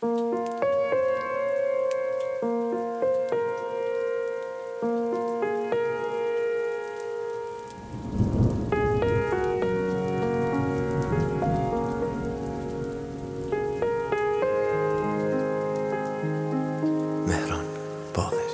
مهران باقری.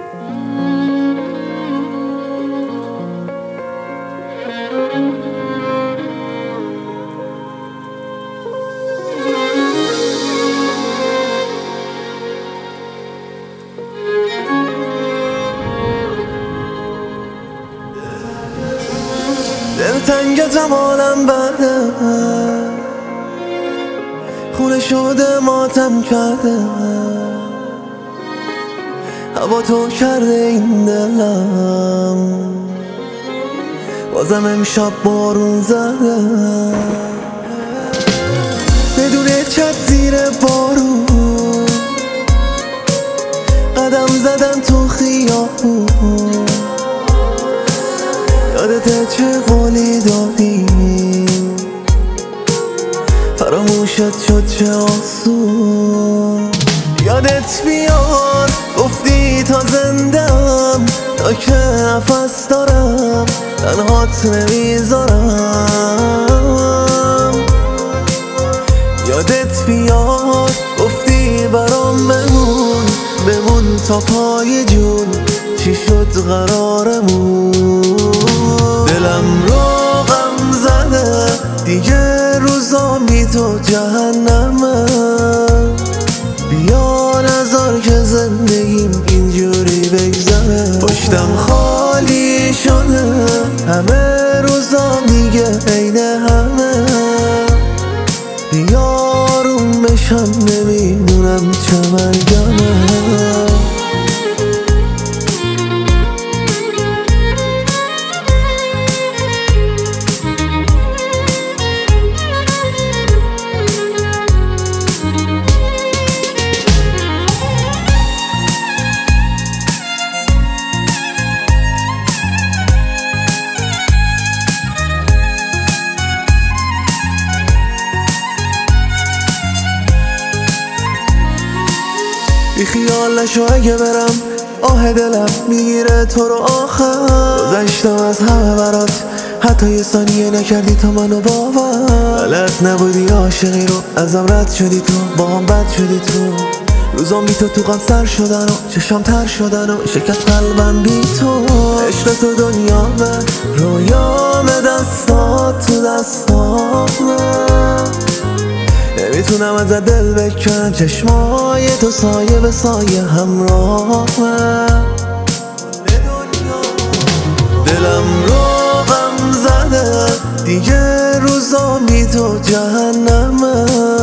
دلتنگ زمانم برده، خونه شده ماتم کرده، هوا تو کرده این دلم، بازم امشب بارون زده، بدون چت زیر بارون قدم زدن تو خیابون. یادته چه قولی دادیم، فراموشت شد چه آسون. یادت بیاد گفتی تا زندم، تا که نفس دارم تنهات نمیذارم. یادت بیاد گفتی برام بمون، بمون تا پای جون، چی شد قرارمون. دلم رو غم زده دیگه، روزا بی تو جهنمه. بیا نذار که زندگیم اینجوری بگذره. پشتم خالی شده، همه روزا دیگه عین همه. بیا آروم بشم، نمیدونم چه مرگمه. بی خیال نشو اگه برم، آه دلم میگیره تو رو آخر. گذشتم از همه برات، حتی یه ثانیه نکردی تا منو باور. بلد نبودی عاشقی رو، ازم رد شدی تو، با هم بد شدی تو. روزام بی تو قم سر شدن و چشام تر شدن و شکست قلبم بی تو. عشق تو دنیامه، رویام، دستات تو دستامه. نمیتونم ازت دل بکنم، چشمای تو سایه به سایه همراهمه. دلم رو غم زده دیگه، روزا بی تو جهنمه.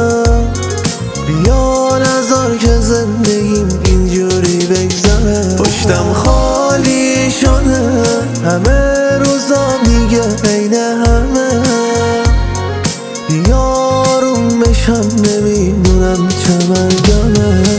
بیا نذار که زندگیم اینجوری بگذره. پشتم خالی شده، همه روزا دیگه عین همه. بیا آروم بشم، نمیدونم چه مرگمه.